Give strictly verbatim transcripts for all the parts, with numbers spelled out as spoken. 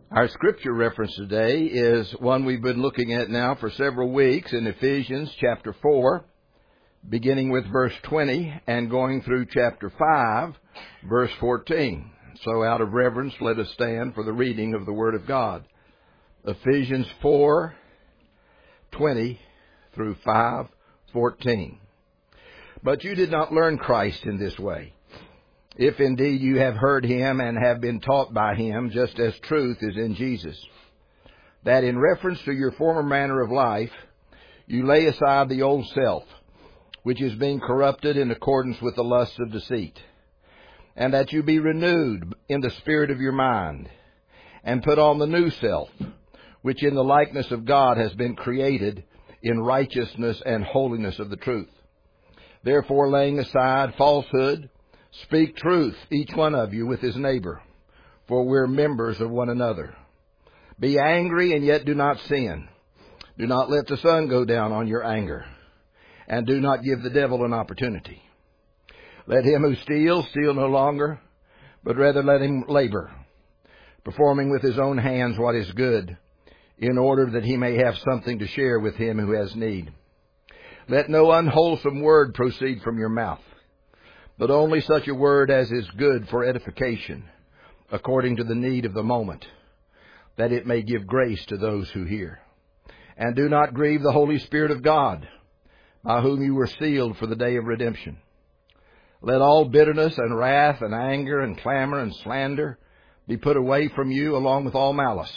Our scripture reference today is one we've been looking at now for several weeks in Ephesians chapter four, beginning with verse twenty and going through chapter five, verse fourteen. So out of reverence, let us stand for the reading of the Word of God. Ephesians four, twenty through five, fourteen. But you did not learn Christ in this way, if indeed you have heard Him and have been taught by Him, just as truth is in Jesus, that in reference to your former manner of life, you lay aside the old self, which is being corrupted in accordance with the lusts of deceit, and that you be renewed in the spirit of your mind, and put on the new self, which in the likeness of God has been created in righteousness and holiness of the truth. Therefore, laying aside falsehood, speak truth, each one of you, with his neighbor, for we're members of one another. Be angry and yet do not sin. Do not let the sun go down on your anger, and do not give the devil an opportunity. Let him who steals steal no longer, but rather let him labor, performing with his own hands what is good, in order that he may have something to share with him who has need. Let no unwholesome word proceed from your mouth, but only such a word as is good for edification, according to the need of the moment, that it may give grace to those who hear. And do not grieve the Holy Spirit of God, by whom you were sealed for the day of redemption. Let all bitterness and wrath and anger and clamor and slander be put away from you, along with all malice.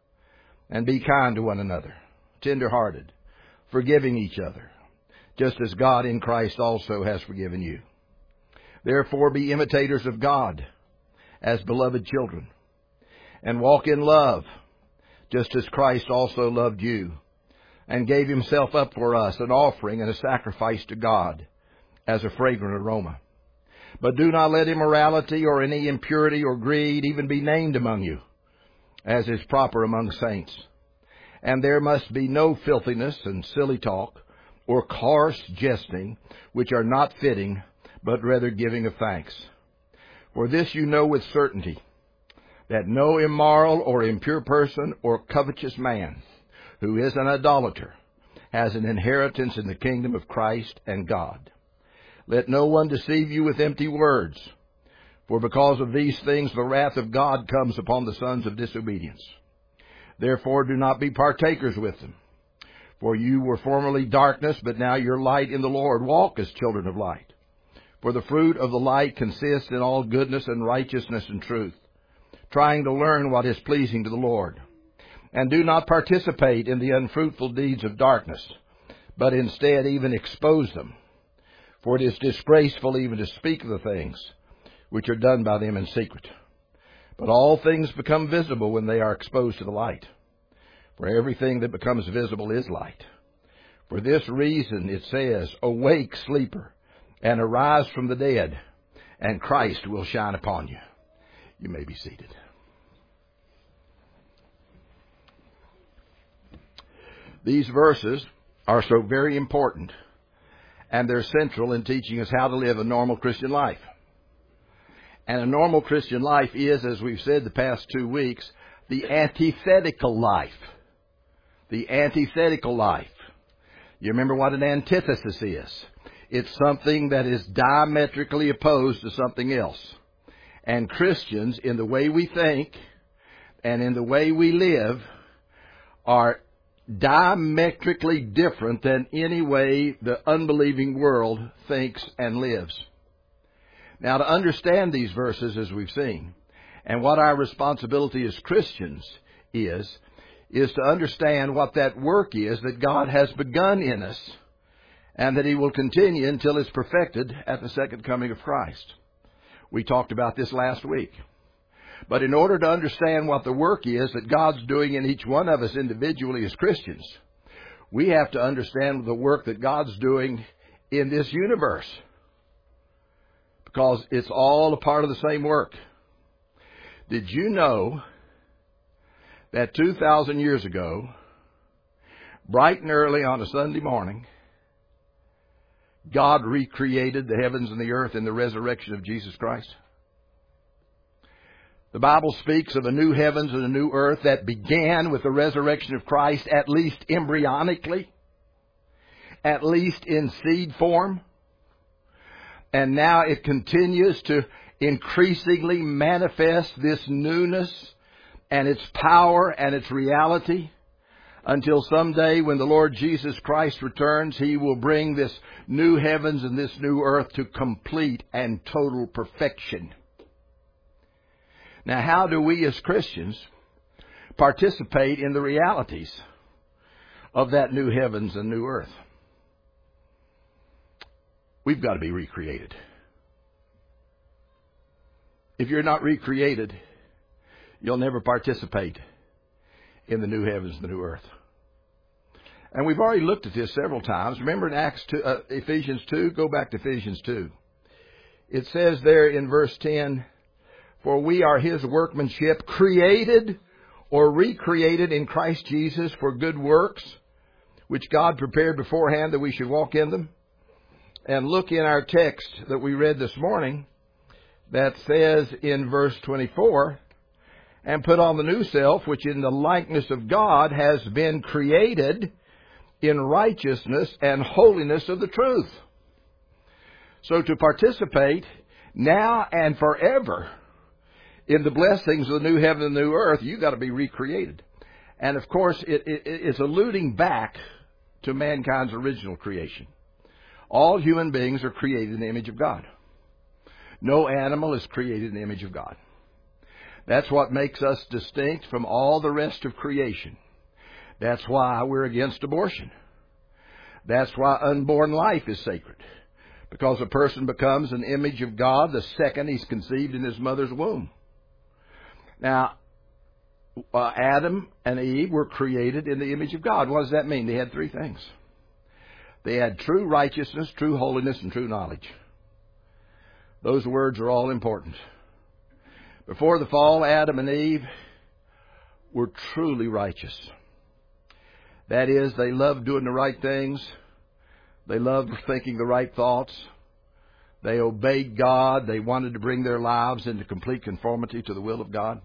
And be kind to one another, tender-hearted, forgiving each other, just as God in Christ also has forgiven you. Therefore be imitators of God as beloved children, and walk in love, just as Christ also loved you, and gave himself up for us, an offering and a sacrifice to God, as a fragrant aroma. But do not let immorality or any impurity or greed even be named among you, as is proper among saints. And there must be no filthiness and silly talk, or coarse jesting, which are not fitting, but rather giving of thanks. For this you know with certainty, that no immoral or impure person or covetous man, who is an idolater, has an inheritance in the kingdom of Christ and God. Let no one deceive you with empty words, for because of these things the wrath of God comes upon the sons of disobedience. Therefore do not be partakers with them. For you were formerly darkness, but now you're light in the Lord. Walk as children of light. For the fruit of the light consists in all goodness and righteousness and truth, trying to learn what is pleasing to the Lord. And do not participate in the unfruitful deeds of darkness, but instead even expose them. For it is disgraceful even to speak of the things which are done by them in secret. But all things become visible when they are exposed to the light. For everything that becomes visible is light. For this reason it says, awake, sleeper, and arise from the dead, and Christ will shine upon you. You may be seated. These verses are so very important, and they're central in teaching us how to live a normal Christian life. And a normal Christian life is, as we've said the past two weeks, the antithetical life. The antithetical life. You remember what an antithesis is? It's something that is diametrically opposed to something else. And Christians, in the way we think and in the way we live, are diametrically different than any way the unbelieving world thinks and lives. Now, to understand these verses, as we've seen, and what our responsibility as Christians is, is to understand what that work is that God has begun in us, and that He will continue until it's perfected at the second coming of Christ. We talked about this last week. But in order to understand what the work is that God's doing in each one of us individually as Christians, we have to understand the work that God's doing in this universe. Because it's all a part of the same work. Did you know that two thousand years ago, bright and early on a Sunday morning, God recreated the heavens and the earth in the resurrection of Jesus Christ? The Bible speaks of a new heavens and a new earth that began with the resurrection of Christ, at least embryonically, at least in seed form. And now it continues to increasingly manifest this newness and its power and its reality until someday when the Lord Jesus Christ returns, He will bring this new heavens and this new earth to complete and total perfection. Now, how do we as Christians participate in the realities of that new heavens and new earth? We've got to be recreated. If you're not recreated, you'll never participate in the new heavens and the new earth. And we've already looked at this several times. Remember in Acts two, uh, Ephesians two? Go back to Ephesians two. It says there in verse ten, "For we are His workmanship, created or recreated in Christ Jesus for good works, which God prepared beforehand that we should walk in them." And look in our text that we read this morning that says in verse twenty-four, "And put on the new self, which in the likeness of God has been created in righteousness and holiness of the truth." So to participate now and forever in the blessings of the new heaven and the new earth, you've got to be recreated. And of course, it, it, it's alluding back to mankind's original creation. All human beings are created in the image of God. No animal is created in the image of God. That's what makes us distinct from all the rest of creation. That's why we're against abortion. That's why unborn life is sacred. Because a person becomes an image of God the second he's conceived in his mother's womb. Now, uh, Adam and Eve were created in the image of God. What does that mean? They had three things. They had true righteousness, true holiness, and true knowledge. Those words are all important. Before the fall, Adam and Eve were truly righteous. That is, they loved doing the right things. They loved thinking the right thoughts. They obeyed God. They wanted to bring their lives into complete conformity to the will of God.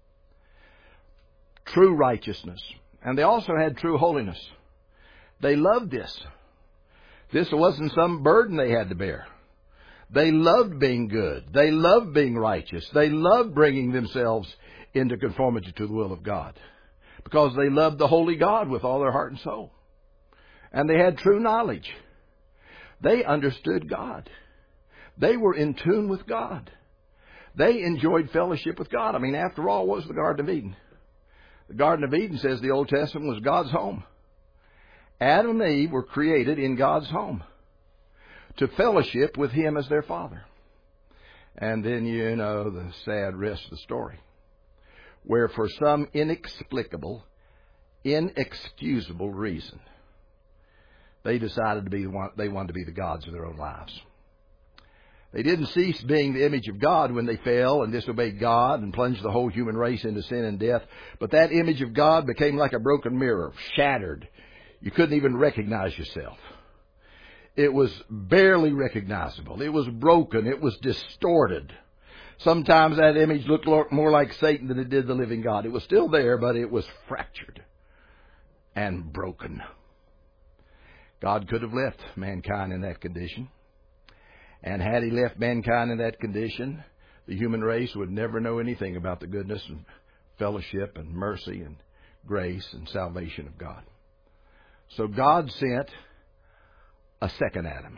True righteousness. And they also had true holiness. They loved this. This wasn't some burden they had to bear. They loved being good. They loved being righteous. They loved bringing themselves into conformity to the will of God, because they loved the holy God with all their heart and soul. And they had true knowledge. They understood God. They were in tune with God. They enjoyed fellowship with God. I mean, after all, what was the Garden of Eden? The Garden of Eden, says the Old Testament, was God's home. Adam and Eve were created in God's home to fellowship with Him as their Father. And then you know the sad rest of the story, where for some inexplicable, inexcusable reason, they decided to be one, they wanted to be the gods of their own lives. They didn't cease being the image of God when they fell and disobeyed God and plunged the whole human race into sin and death. But that image of God became like a broken mirror, shattered. You couldn't even recognize yourself. It was barely recognizable. It was broken. It was distorted. Sometimes that image looked more like Satan than it did the living God. It was still there, but it was fractured and broken. God could have left mankind in that condition. And had He left mankind in that condition, the human race would never know anything about the goodness and fellowship and mercy and grace and salvation of God. So God sent a second Adam,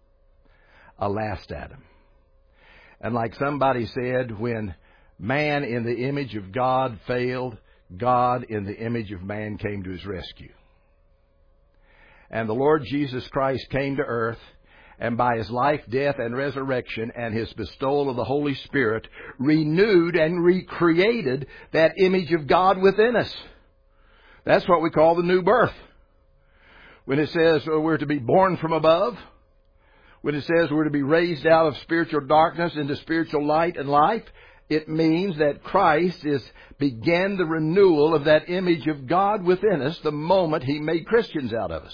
a last Adam. And like somebody said, when man in the image of God failed, God in the image of man came to His rescue. And the Lord Jesus Christ came to earth, and by His life, death, and resurrection, and His bestowal of the Holy Spirit, renewed and recreated that image of God within us. That's what we call the new birth. When it says we're to be born from above, when it says we're to be raised out of spiritual darkness into spiritual light and life, it means that Christ is began the renewal of that image of God within us the moment He made Christians out of us.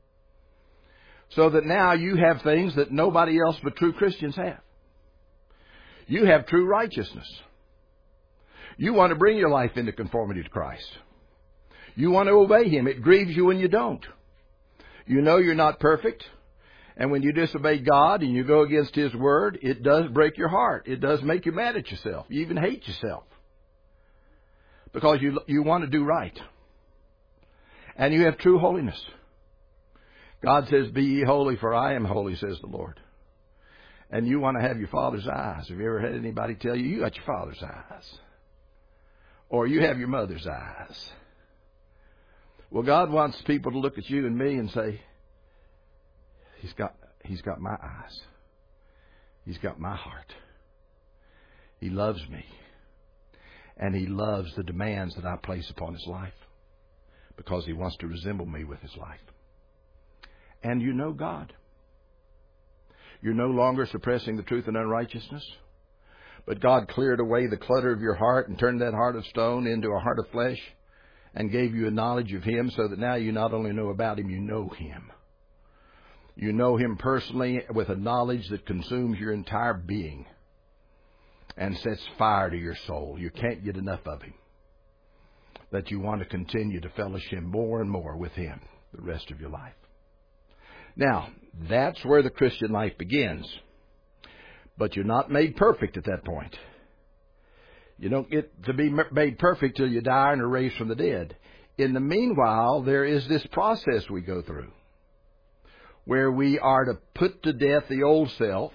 So that now you have things that nobody else but true Christians have. You have true righteousness. You want to bring your life into conformity to Christ. You want to obey Him. It grieves you when you don't. You know you're not perfect. And when you disobey God and you go against His Word, it does break your heart. It does make you mad at yourself. You even hate yourself. Because you, you want to do right. And you have true holiness. God says, be ye holy, for I am holy, says the Lord. And you want to have your Father's eyes. Have you ever had anybody tell you, you got your Father's eyes? Or you have your mother's eyes? Well, God wants people to look at you and me and say, He's got, He's got my eyes. He's got my heart. He loves me. And He loves the demands that I place upon His life. Because He wants to resemble me with His life. And you know God. You're no longer suppressing the truth in unrighteousness. But God cleared away the clutter of your heart and turned that heart of stone into a heart of flesh and gave you a knowledge of Him so that now you not only know about Him, you know Him. You know Him personally with a knowledge that consumes your entire being and sets fire to your soul. You can't get enough of Him. That you want to continue to fellowship more and more with Him the rest of your life. Now, that's where the Christian life begins. But you're not made perfect at that point. You don't get to be made perfect till you die and are raised from the dead. In the meanwhile, there is this process we go through where we are to put to death the old self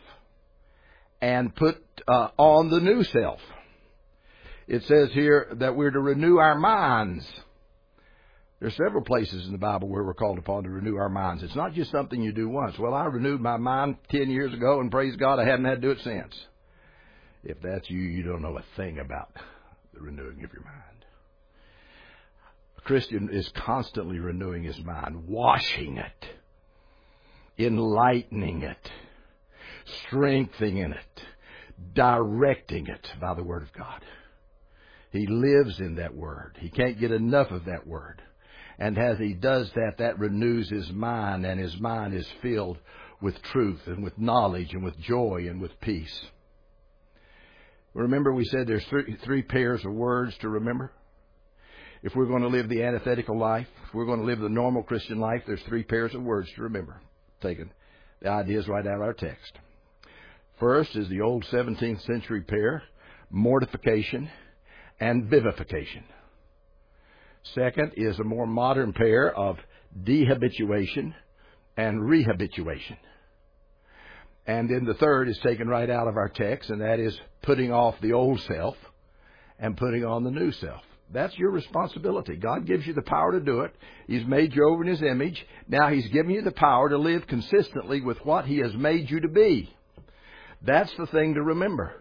and put uh, on the new self. It says here that we're to renew our minds. There's several places in the Bible where we're called upon to renew our minds. It's not just something you do once. Well, I renewed my mind ten years ago, and praise God, I haven't had to do it since. If that's you, you don't know a thing about the renewing of your mind. A Christian is constantly renewing his mind, washing it, enlightening it, strengthening it, directing it by the Word of God. He lives in that Word. He can't get enough of that Word. And as he does that, that renews his mind, and his mind is filled with truth and with knowledge and with joy and with peace. Remember we said there's three, three pairs of words to remember? If we're going to live the antithetical life, if we're going to live the normal Christian life, there's three pairs of words to remember. Taken the ideas right out of our text. First is the old seventeenth century pair, mortification and vivification. Second is a more modern pair of dehabituation and rehabituation. And then the third is taken right out of our text, and that is putting off the old self and putting on the new self. That's your responsibility. God gives you the power to do it. He's made you over in His image. Now He's given you the power to live consistently with what He has made you to be. That's the thing to remember.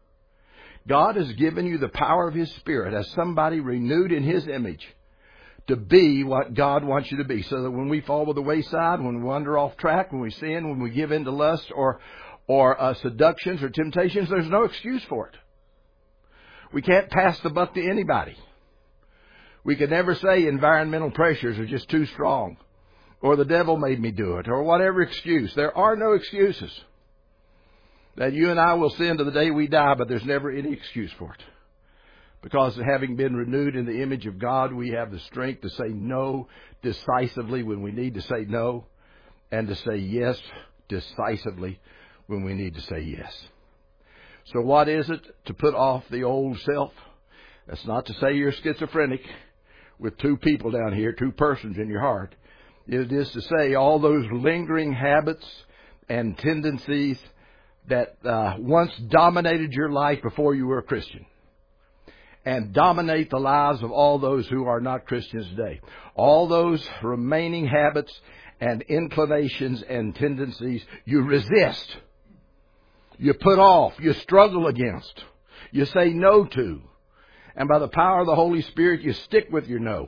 God has given you the power of His Spirit as somebody renewed in His image to be what God wants you to be. So that when we fall by the wayside, when we wander off track, when we sin, when we give in to lust or, or uh, seductions or temptations, there's no excuse for it. We can't pass the buck to anybody. We can never say environmental pressures are just too strong, or the devil made me do it, or whatever excuse. There are no excuses. That you and I will sin to the day we die, but there's never any excuse for it. Because having been renewed in the image of God, we have the strength to say no decisively when we need to say no, and to say yes decisively when we need to say yes. So what is it to put off the old self? That's not to say you're schizophrenic with two people down here, two persons in your heart. It is to say all those lingering habits and tendencies that uh, once dominated your life before you were a Christian, and dominate the lives of all those who are not Christians today. All those remaining habits and inclinations and tendencies you resist, you put off, you struggle against, you say no to, and by the power of the Holy Spirit you stick with your no,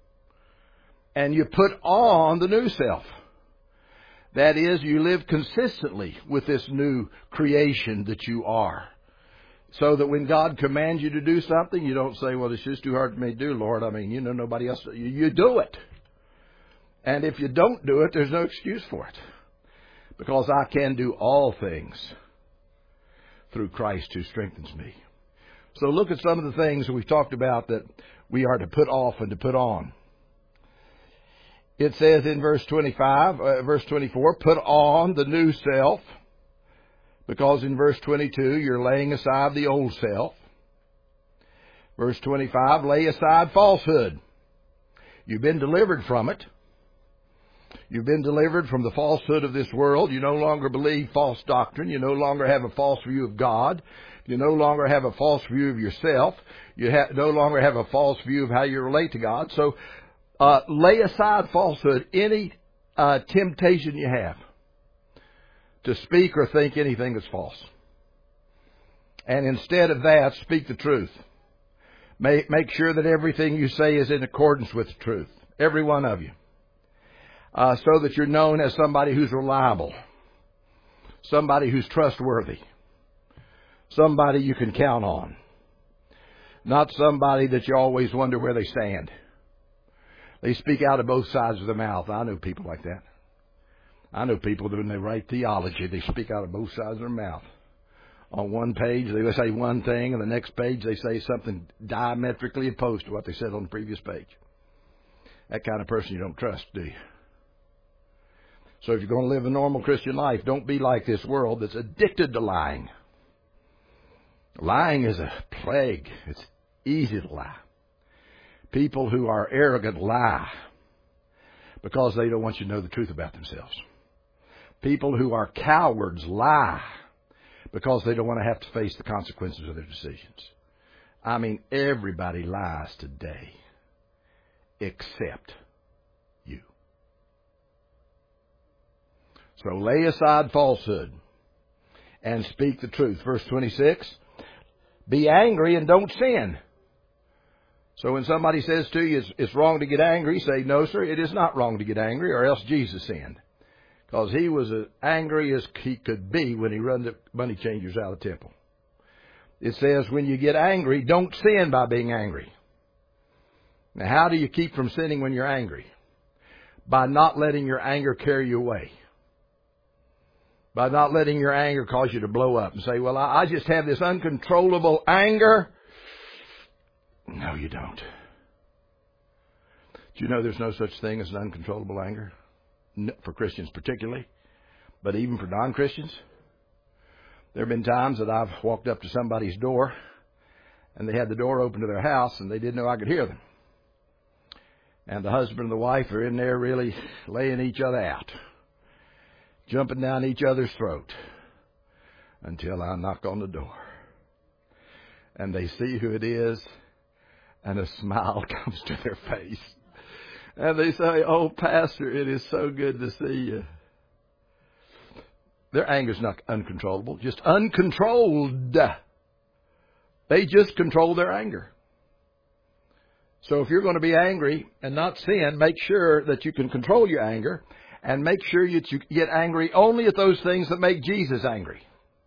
and you put on the new self. That is, you live consistently with this new creation that you are. So that when God commands you to do something, you don't say, well, it's just too hard for me to do, Lord. I mean, you know, nobody else. You, you do it. And if you don't do it, there's no excuse for it. Because I can do all things through Christ who strengthens me. So look at some of the things that we've talked about that we are to put off and to put on. It says in verse twenty-five, uh, verse twenty-four, put on the new self, because in verse twenty-two, you're laying aside the old self. Verse twenty-five, lay aside falsehood. You've been delivered from it. You've been delivered from the falsehood of this world. You no longer believe false doctrine. You no longer have a false view of God. You no longer have a false view of yourself. You ha- no longer have a false view of how you relate to God. So uh, lay aside falsehood, any uh, temptation you have to speak or think anything that's false. And instead of that, speak the truth. Make, make sure that everything you say is in accordance with the truth. Every one of you. Uh, so that you're known as somebody who's reliable. Somebody who's trustworthy. Somebody you can count on. Not somebody that you always wonder where they stand. They speak out of both sides of their mouth. I know people like that. I know people that when they write theology, they speak out of both sides of their mouth. On one page, they say one thing, and the next page, they say something diametrically opposed to what they said on the previous page. That kind of person you don't trust, do you? So if you're going to live a normal Christian life, don't be like this world that's addicted to lying. Lying is a plague. It's easy to lie. People who are arrogant lie because they don't want you to know the truth about themselves. People who are cowards lie because they don't want to have to face the consequences of their decisions. I mean, everybody lies today except you. So lay aside falsehood and speak the truth. Verse twenty-six, be angry and don't sin. So when somebody says to you, it's, it's wrong to get angry, say, no, sir, it is not wrong to get angry, or else Jesus sinned. Because he was as angry as he could be when he run the money changers out of the temple. It says when you get angry, don't sin by being angry. Now, how do you keep from sinning when you're angry? By not letting your anger carry you away. By not letting your anger cause you to blow up and say, well, I, I just have this uncontrollable anger. No, you don't. Do you know there's no such thing as an uncontrollable anger? For Christians particularly, but even for non-Christians. There have been times that I've walked up to somebody's door and they had the door open to their house and they didn't know I could hear them. And the husband and the wife are in there really laying each other out, jumping down each other's throat until I knock on the door. And they see who it is and a smile comes to their face. And they say, oh, Pastor, it is so good to see you. Their anger's not uncontrollable, just uncontrolled. They just control their anger. So if you're going to be angry and not sin, make sure that you can control your anger and make sure that you get angry only at those things that make Jesus angry.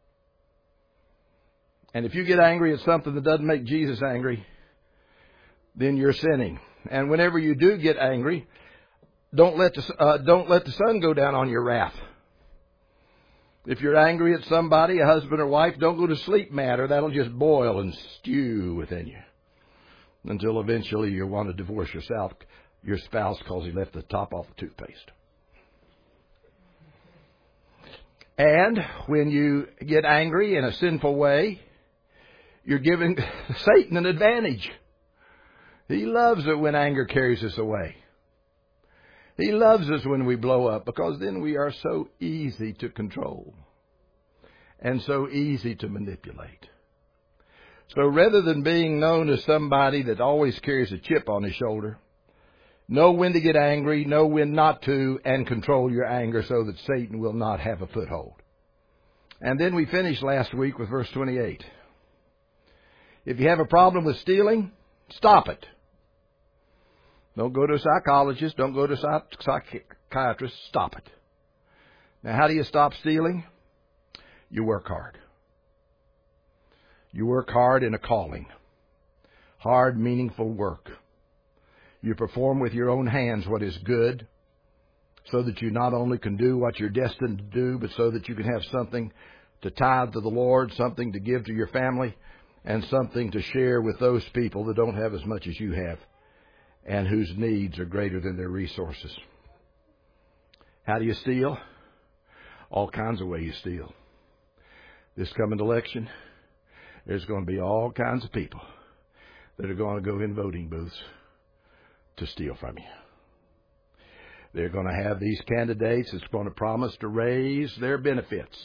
And if you get angry at something that doesn't make Jesus angry, then you're sinning. And whenever you do get angry, don't let the, uh, don't let the sun go down on your wrath. If you're angry at somebody, a husband or wife, don't go to sleep mad, or that'll just boil and stew within you until eventually you want to divorce yourself, your spouse, because he left the top off the toothpaste. And when you get angry in a sinful way, you're giving Satan an advantage. He loves it when anger carries us away. He loves us when we blow up, because then we are so easy to control and so easy to manipulate. So rather than being known as somebody that always carries a chip on his shoulder, know when to get angry, know when not to, and control your anger so that Satan will not have a foothold. And then we finished last week with verse twenty-eight. If you have a problem with stealing, stop it. Don't go to a psychologist. Don't go to a psychiatrist. Stop it. Now, how do you stop stealing? You work hard. You work hard in a calling. Hard, meaningful work. You perform with your own hands what is good, so that you not only can do what you're destined to do, but so that you can have something to tithe to the Lord, something to give to your family, and something to share with those people that don't have as much as you have and whose needs are greater than their resources. How do you steal? All kinds of ways you steal. This coming election, there's going to be all kinds of people that are going to go in voting booths to steal from you. They're going to have these candidates that's going to promise to raise their benefits.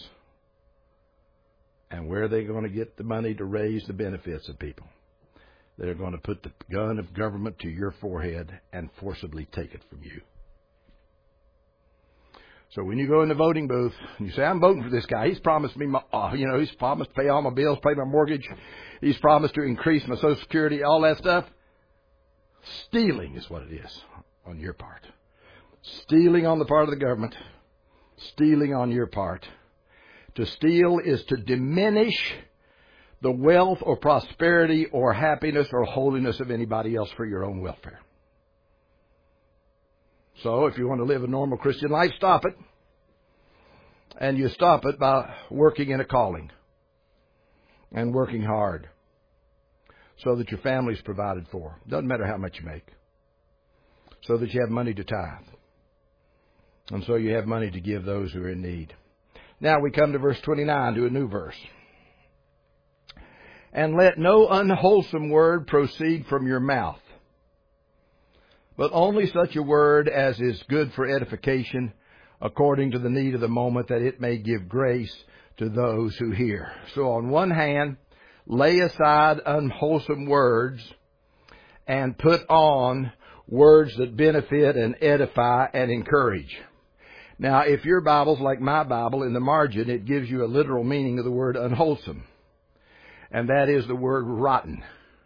And where are they going to get the money to raise the benefits of people? They're going to put the gun of government to your forehead and forcibly take it from you. So when you go in the voting booth and you say, I'm voting for this guy. He's promised me, my, uh, you know, he's promised to pay all my bills, pay my mortgage. He's promised to increase my Social Security, all that stuff. Stealing is what it is on your part. Stealing on the part of the government. Stealing on your part. To steal is to diminish the wealth or prosperity or happiness or holiness of anybody else for your own welfare. So if you want to live a normal Christian life, stop it. And you stop it by working in a calling and working hard so that your family's provided for. Doesn't matter how much you make. So that you have money to tithe. And so you have money to give those who are in need. Now we come to verse twenty-nine, to a new verse. And let no unwholesome word proceed from your mouth, but only such a word as is good for edification, according to the need of the moment, that it may give grace to those who hear. So on one hand, lay aside unwholesome words and put on words that benefit and edify and encourage. Now, if your Bible's like my Bible, in the margin, it gives you a literal meaning of the word unwholesome. And that is the word rotten.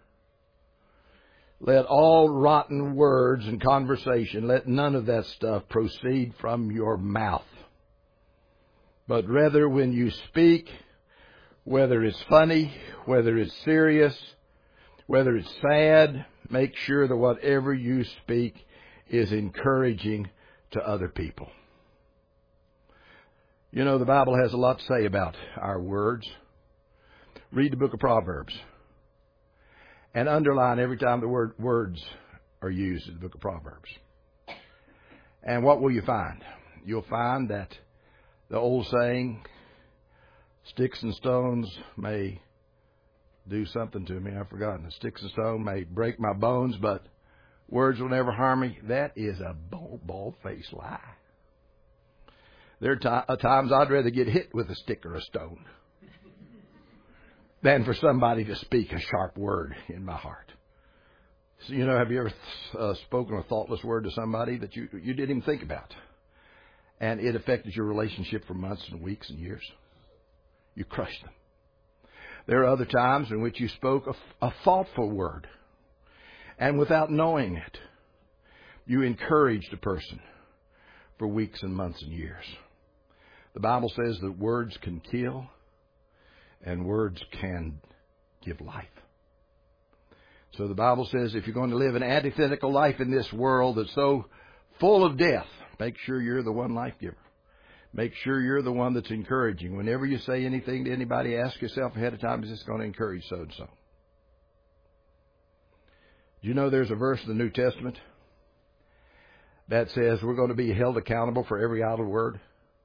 Let all rotten words and conversation, let none of that stuff proceed from your mouth. But rather, when you speak, whether it's funny, whether it's serious, whether it's sad, make sure that whatever you speak is encouraging to other people. You know, the Bible has a lot to say about our words. Read the book of Proverbs. And underline every time the word words are used in the book of Proverbs. And what will you find? You'll find that the old saying, sticks and stones may do something to me. I've forgotten. Sticks and stones may break my bones, but words will never harm me. That is a bold, bald-faced lie. There are t- times I'd rather get hit with a stick or a stone than for somebody to speak a sharp word in my heart. So, you know, have you ever uh, spoken a thoughtless word to somebody that you, you didn't even think about? And it affected your relationship for months and weeks and years? You crushed them. There are other times in which you spoke a, a thoughtful word. And without knowing it, you encouraged a person for weeks and months and years. The Bible says that words can kill and words can give life. So the Bible says if you're going to live an antithetical life in this world that's so full of death, make sure you're the one life giver. Make sure you're the one that's encouraging. Whenever you say anything to anybody, ask yourself ahead of time, is this going to encourage so-and-so? Do you know there's a verse in the New Testament that says we're going to be held accountable for every idle word?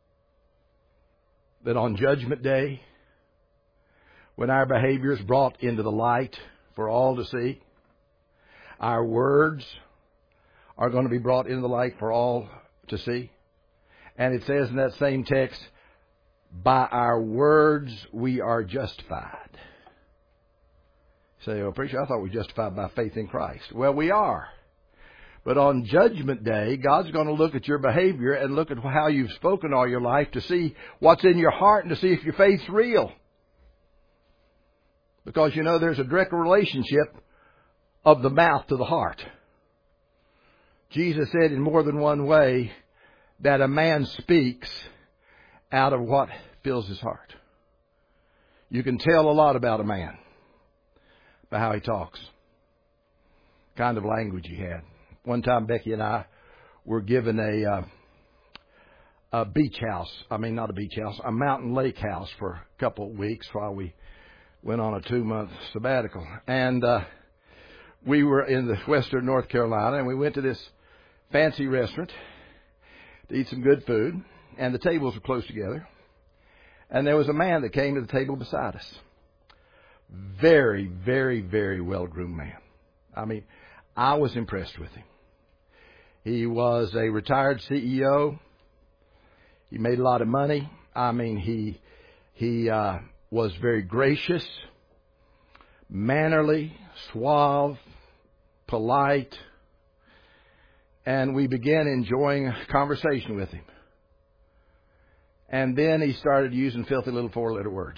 That on Judgment Day, when our behavior is brought into the light for all to see, our words are going to be brought into the light for all to see. And it says in that same text, by our words we are justified. You say, oh, preacher, I thought we were justified by faith in Christ. Well, we are. But on Judgment Day, God's going to look at your behavior and look at how you've spoken all your life to see what's in your heart and to see if your faith's real. Because, you know, there's a direct relationship of the mouth to the heart. Jesus said in more than one way that a man speaks out of what fills his heart. You can tell a lot about a man by how he talks, kind of language he had. One time, Becky and I were given a uh, a beach house. I mean, not a beach house, a mountain lake house for a couple of weeks while we went on a two-month sabbatical. And uh, we were in the western North Carolina, and we went to this fancy restaurant to eat some good food, and the tables were close together. And there was a man that came to the table beside us. Very, very, very well-groomed man. I mean, I was impressed with him. He was a retired C E O. He made a lot of money. I mean, he he uh, was very gracious, mannerly, suave, polite, and we began enjoying a conversation with him. And then he started using filthy little four-letter words.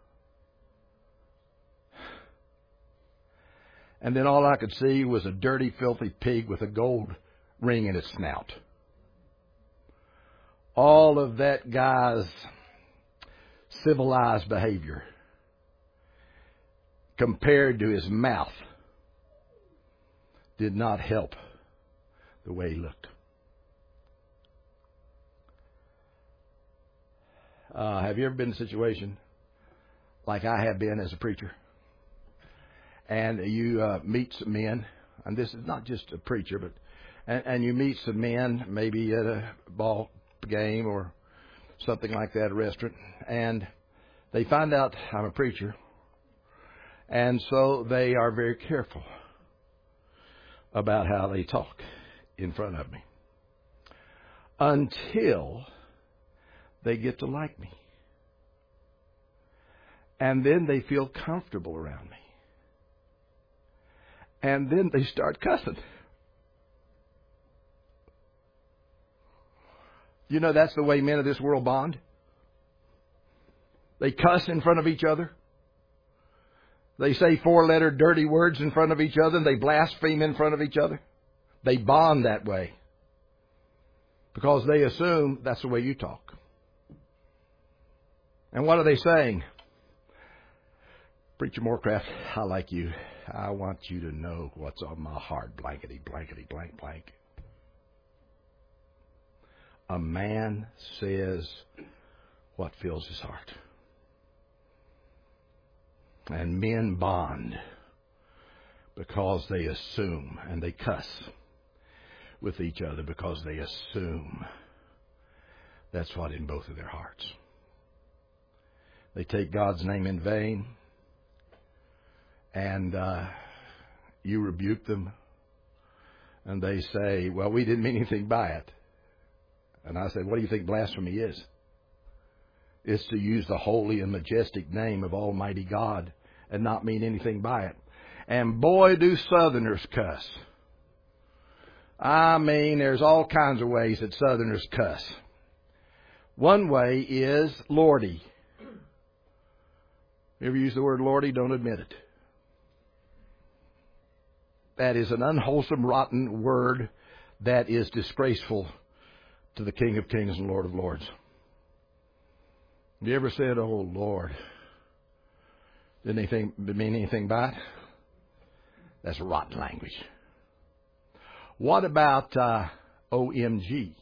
And then all I could see was a dirty, filthy pig with a gold ring in its snout. All of that guy's civilized behavior compared to his mouth did not help the way he looked. Uh, have you ever been in a situation like I have been as a preacher? And you uh, meet some men, and this is not just a preacher, but and, and you meet some men, maybe at a ball game or something like that, a restaurant, and they find out I'm a preacher, and so they are very careful about how they talk in front of me until they get to like me. And then they feel comfortable around me. And then they start cussing. You know, that's the way men of this world bond. They cuss in front of each other. They say four-letter dirty words in front of each other, and they blaspheme in front of each other. They bond that way because they assume that's the way you talk. And what are they saying? Preacher Morecraft, I like you. I want you to know what's on my heart. Blankety, blankety, blank, blank. A man says what fills his heart. And men bond because they assume, and they cuss with each other because they assume that's what in both of their hearts. They take God's name in vain, and uh, you rebuke them, and they say, well, we didn't mean anything by it. And I said, what do you think blasphemy is? It's to use the holy and majestic name of Almighty God and not mean anything by it. And boy, do Southerners cuss. I mean, there's all kinds of ways that Southerners cuss. One way is Lordy. You ever use the word Lordy? Don't admit it. That is an unwholesome, rotten word that is disgraceful to the King of Kings and Lord of Lords. Have you ever said, oh, Lord? Didn't anything mean anything by it? That's rotten language. What about uh, O M G?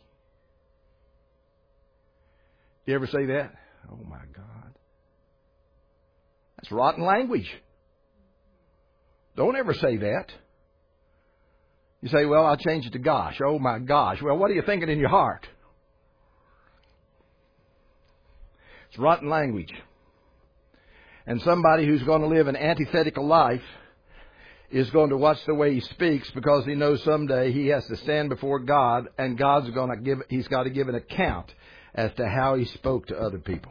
You ever say that? Oh, my God. That's rotten language. Don't ever say that. You say, well, I'll change it to gosh. Oh, my gosh. Well, what are you thinking in your heart? It's rotten language. And somebody who's going to live an antithetical life is going to watch the way he speaks because he knows someday he has to stand before God, and God's going to give, he's got to give an account as to how he spoke to other people.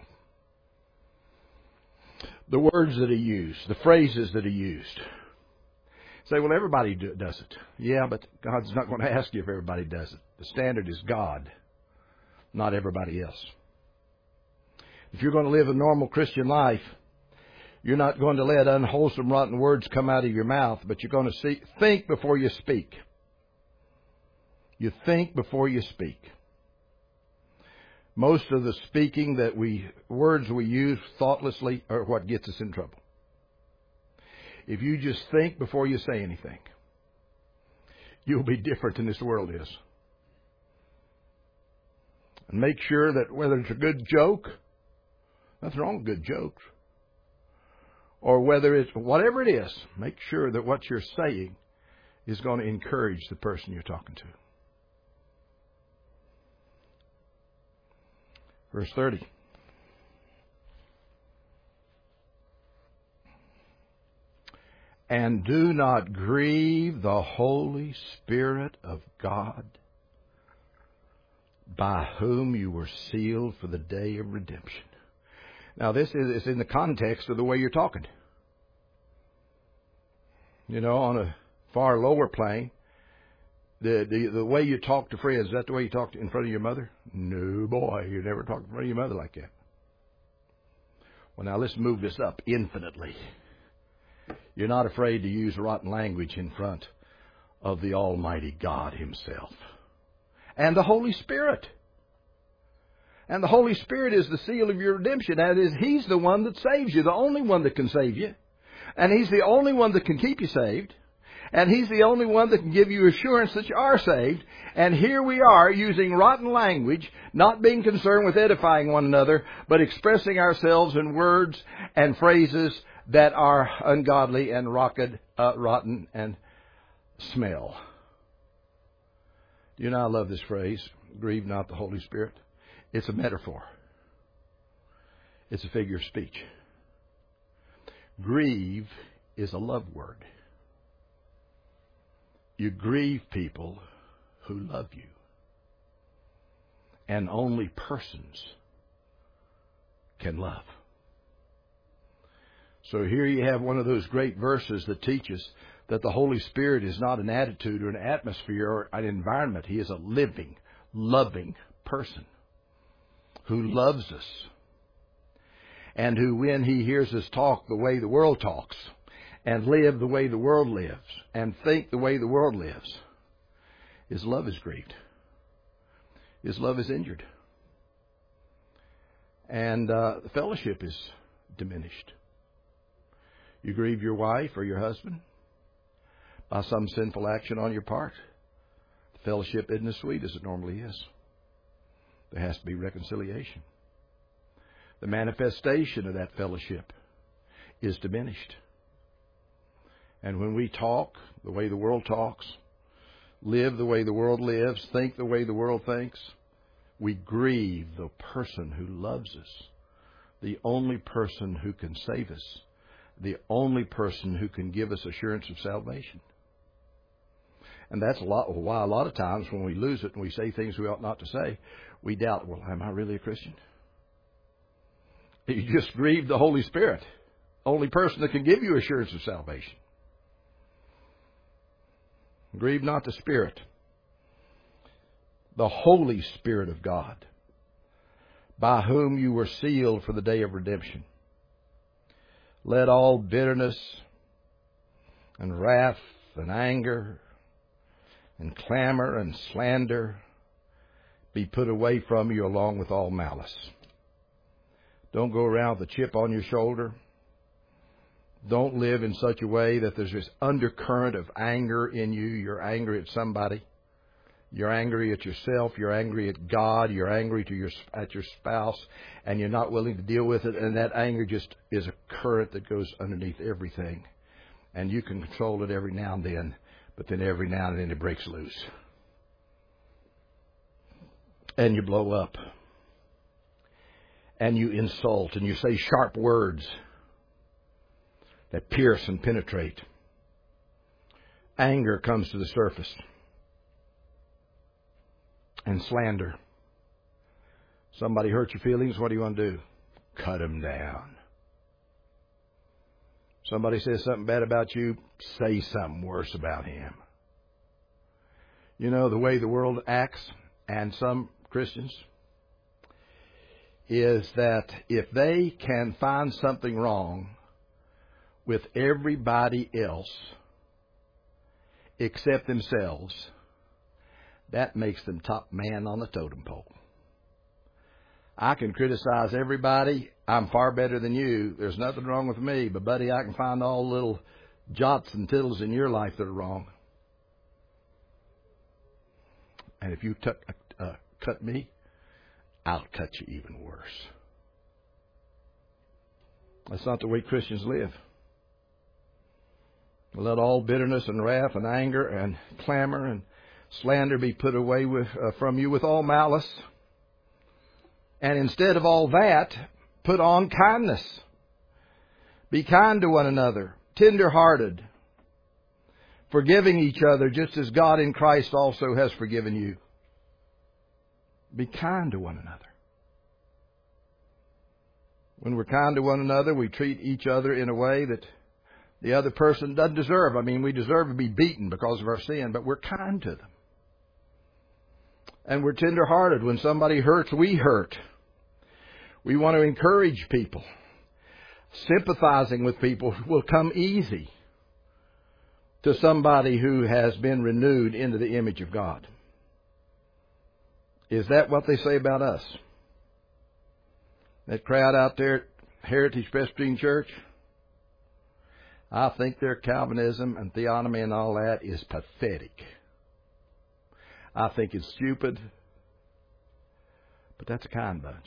The words that he used, the phrases that he used. Say, well, everybody do, does it. Yeah, but God's not going to ask you if everybody does it. The standard is God, not everybody else. If you're going to live a normal Christian life, you're not going to let unwholesome, rotten words come out of your mouth, but you're going to see, think before you speak. You think before you speak. Most of the speaking that we, words we use thoughtlessly are what gets us in trouble. If you just think before you say anything, you'll be different than this world is. And make sure that whether it's a good joke, nothing wrong with good jokes. or whether it's whatever it is, make sure that what you're saying is going to encourage the person you're talking to. Verse thirty. And do not grieve the Holy Spirit of God, by whom you were sealed for the day of redemption. Now, this is in the context of the way you're talking. You know, on a far lower plane, the, the the way you talk to friends, is that the way you talk in front of your mother? No, boy, you never talk in front of your mother like that. Well, now let's move this up infinitely. You're not afraid to use rotten language in front of the Almighty God Himself. And the Holy Spirit. And the Holy Spirit is the seal of your redemption. That is, He's the one that saves you, the only one that can save you. And He's the only one that can keep you saved. And He's the only one that can give you assurance that you are saved. And here we are using rotten language, not being concerned with edifying one another, but expressing ourselves in words and phrases that are ungodly and rocket, uh, rotten and smell. Do you know I love this phrase, grieve not the Holy Spirit? It's a metaphor. It's a figure of speech. Grieve is a love word. You grieve people who love you. And only persons can love. So here you have one of those great verses that teaches that the Holy Spirit is not an attitude or an atmosphere or an environment. He is a living, loving person who loves us. And who, when He hears us talk the way the world talks, and live the way the world lives, and think the way the world lives, His love is grieved. His love is injured. And uh, the fellowship is diminished. You grieve your wife or your husband by some sinful action on your part, the fellowship isn't as sweet as it normally is. There has to be reconciliation. The manifestation of that fellowship is diminished. And when we talk the way the world talks, live the way the world lives, think the way the world thinks, we grieve the person who loves us, the only person who can save us, the only person who can give us assurance of salvation. And that's a lot, why a lot of times when we lose it and we say things we ought not to say, we doubt, well, am I really a Christian? You just grieve the Holy Spirit, only person that can give you assurance of salvation. Grieve not the Spirit, the Holy Spirit of God, by whom you were sealed for the day of redemption. Let all bitterness and wrath and anger and clamor and slander be put away from you along with all malice. Don't go around with a chip on your shoulder. Don't live in such a way that there's this undercurrent of anger in you. You're angry at somebody. You're angry at yourself. You're angry at God. You're angry to your, at your spouse. And you're not willing to deal with it. And that anger just is a current that goes underneath everything. And you can control it every now and then. But then every now and then it breaks loose. And you blow up. And you insult. And you say sharp words that pierce and penetrate. Anger comes to the surface. And slander. Somebody hurt your feelings, what do you want to do? Cut them down. Somebody says something bad about you, say something worse about him. You know, the way the world acts, and some Christians, is that if they can find something wrong with everybody else except themselves, that makes them top man on the totem pole. I can criticize everybody. I'm far better than you. There's nothing wrong with me. But, buddy, I can find all the little jots and tittles in your life that are wrong. And if you t- uh, cut me, I'll cut you even worse. That's not the way Christians live. Let all bitterness and wrath and anger and clamor and slander be put away with, uh, from you with all malice. And instead of all that, put on kindness. Be kind to one another, tender-hearted, forgiving each other just as God in Christ also has forgiven you. Be kind to one another. When we're kind to one another, we treat each other in a way that the other person doesn't deserve. I mean, we deserve to be beaten because of our sin, but we're kind to them. And we're tender-hearted. When somebody hurts, we hurt. We want to encourage people. Sympathizing with people will come easy to somebody who has been renewed into the image of God. Is that what they say about us? That crowd out there at Heritage Presbyterian Church? I think their Calvinism and theonomy and all that is pathetic. I think it's stupid. But that's a kind bunch.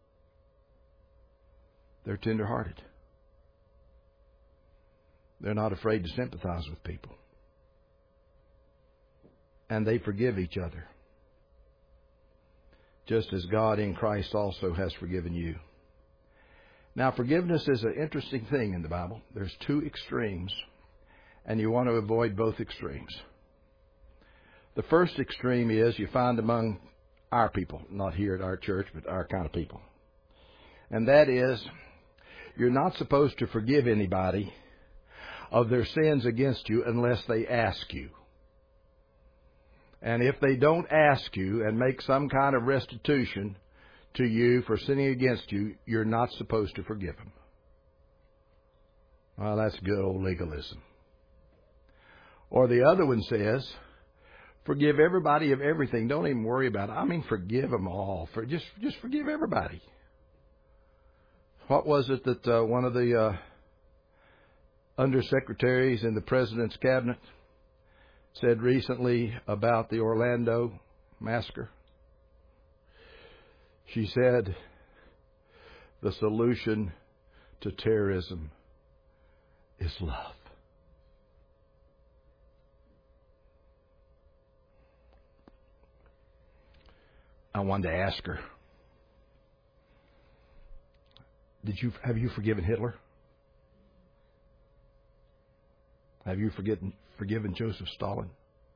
They're tender-hearted. They're not afraid to sympathize with people. And they forgive each other. Just as God in Christ also has forgiven you. Now, forgiveness is an interesting thing in the Bible. There's two extremes, and you want to avoid both extremes. The first extreme is you find among our people, not here at our church, but our kind of people. And that is, you're not supposed to forgive anybody of their sins against you unless they ask you. And if they don't ask you and make some kind of restitution to you for sinning against you, you're not supposed to forgive them. Well, that's good old legalism. Or the other one says, forgive everybody of everything. Don't even worry about it. I mean, forgive them all. For just, just forgive everybody. What was it that uh, one of the uh, undersecretaries in the President's cabinet said recently about the Orlando massacre? She said, the solution to terrorism is love. I wanted to ask her, Did you have you forgiven Hitler? Have you forgiven forgiven Joseph Stalin?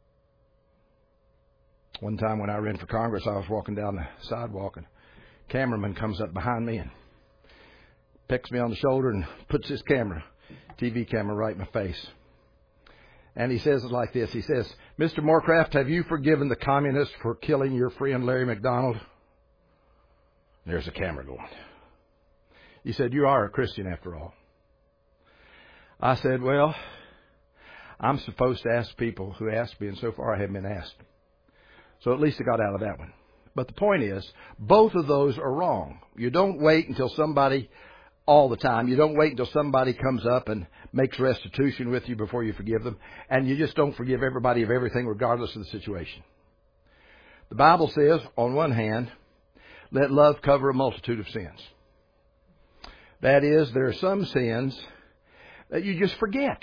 One time when I ran for Congress, I was walking down the sidewalk, and a cameraman comes up behind me and pecks me on the shoulder and puts his camera, T V camera, right in my face. And he says it like this. He says, Mister Morecraft, have you forgiven the communists for killing your friend Larry McDonald? There's the camera going. He said, you are a Christian after all. I said, well, I'm supposed to ask people who ask me, and so far I haven't been asked. So at least I got out of that one. But the point is, both of those are wrong. You don't wait until somebody, all the time, you don't wait until somebody comes up and makes restitution with you before you forgive them. And you just don't forgive everybody of everything regardless of the situation. The Bible says, on one hand, let love cover a multitude of sins. That is, there are some sins that you just forget.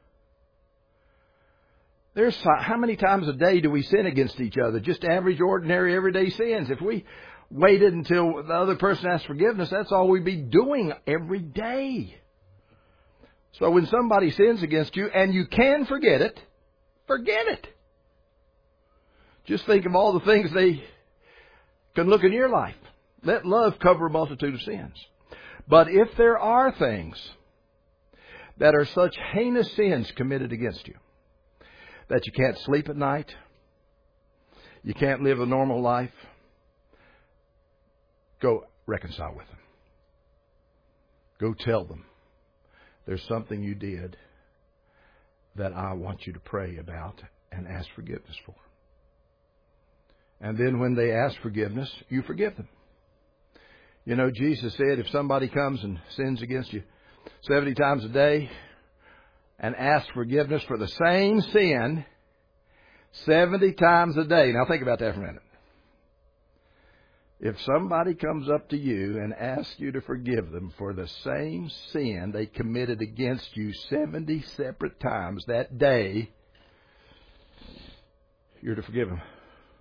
There's how many times a day do we sin against each other? Just average, ordinary, everyday sins. If we waited until the other person asks forgiveness, that's all we'd be doing every day. So when somebody sins against you and you can forget it, forget it. Just think of all the things they can look in your life. Let love cover a multitude of sins. But if there are things that are such heinous sins committed against you, that you can't sleep at night, you can't live a normal life, go reconcile with them. Go tell them, there's something you did that I want you to pray about and ask forgiveness for. And then when they ask forgiveness, you forgive them. You know, Jesus said if somebody comes and sins against you seventy times a day and asks forgiveness for the same sin seventy times a day. Now think about that for a minute. If somebody comes up to you and asks you to forgive them for the same sin they committed against you seventy separate times that day, you're to forgive them.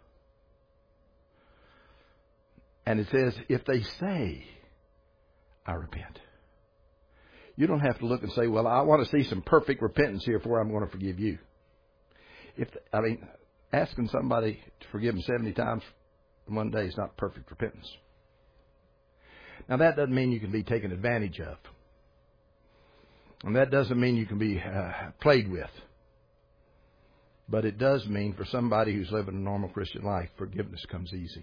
And it says, if they say, I repent. You don't have to look and say, well, I want to see some perfect repentance here before I'm going to forgive you. If I mean, asking somebody to forgive them seventy times in one day is not perfect repentance. Now, that doesn't mean you can be taken advantage of. And that doesn't mean you can be uh, played with. But it does mean for somebody who's living a normal Christian life, forgiveness comes easy.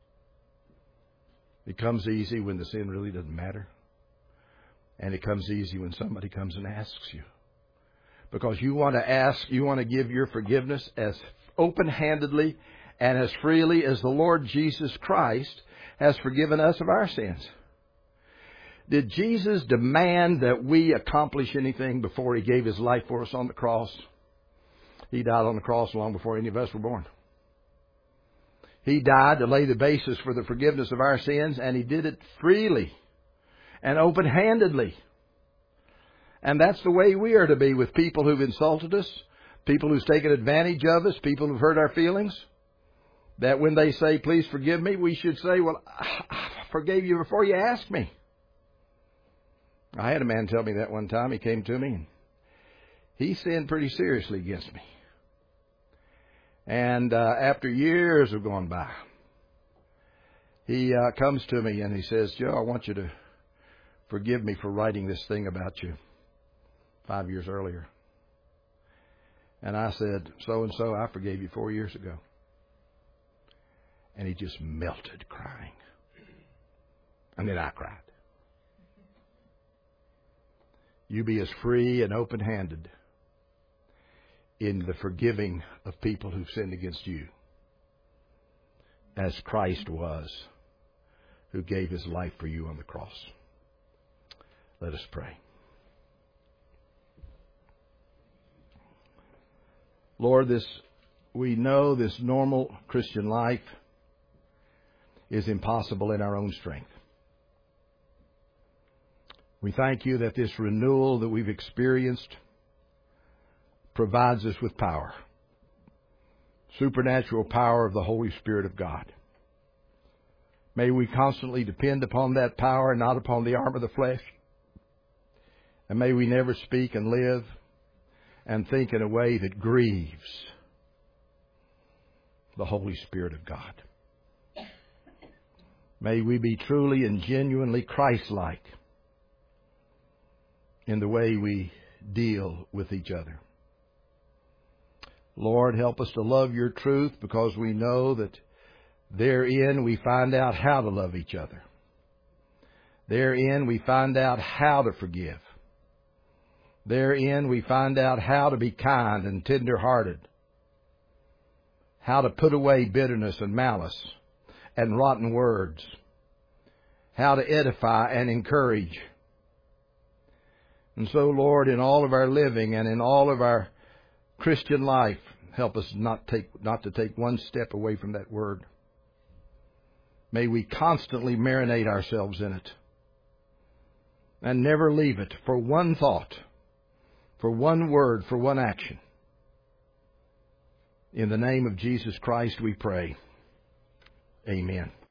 It comes easy when the sin really doesn't matter. And it comes easy when somebody comes and asks you. Because you want to ask, you want to give your forgiveness as open-handedly and as freely as the Lord Jesus Christ has forgiven us of our sins. Did Jesus demand that we accomplish anything before He gave His life for us on the cross? He died on the cross long before any of us were born. He died to lay the basis for the forgiveness of our sins, and He did it freely and open-handedly. And that's the way we are to be with people who've insulted us, people who've taken advantage of us, people who've hurt our feelings. That when they say, please forgive me, we should say, well, I forgave you before you asked me. I had a man tell me that one time. He came to me and he sinned pretty seriously against me. And uh, after years have gone by, he uh, comes to me and he says, Joe, I want you to forgive me for writing this thing about you five years earlier. And I said, so-and-so, I forgave you four years ago. And he just melted crying. And then I cried. You be as free and open-handed in the forgiving of people who've sinned against you as Christ was, who gave His life for you on the cross. Let us pray. Lord, this we know this normal Christian life is impossible in our own strength. We thank You that this renewal that we've experienced provides us with power, supernatural power of the Holy Spirit of God. May we constantly depend upon that power and not upon the arm of the flesh. And may we never speak and live and think in a way that grieves the Holy Spirit of God. May we be truly and genuinely Christ-like in the way we deal with each other. Lord, help us to love Your truth, because we know that therein we find out how to love each other. Therein we find out how to forgive. Therein we find out how to be kind and tender-hearted, how to put away bitterness and malice and rotten words, how to edify and encourage. And so, Lord, in all of our living and in all of our Christian life, help us not take not to take one step away from that word. May we constantly marinate ourselves in it and never leave it for one thought, for one word, for one action. In the name of Jesus Christ we pray. Amen.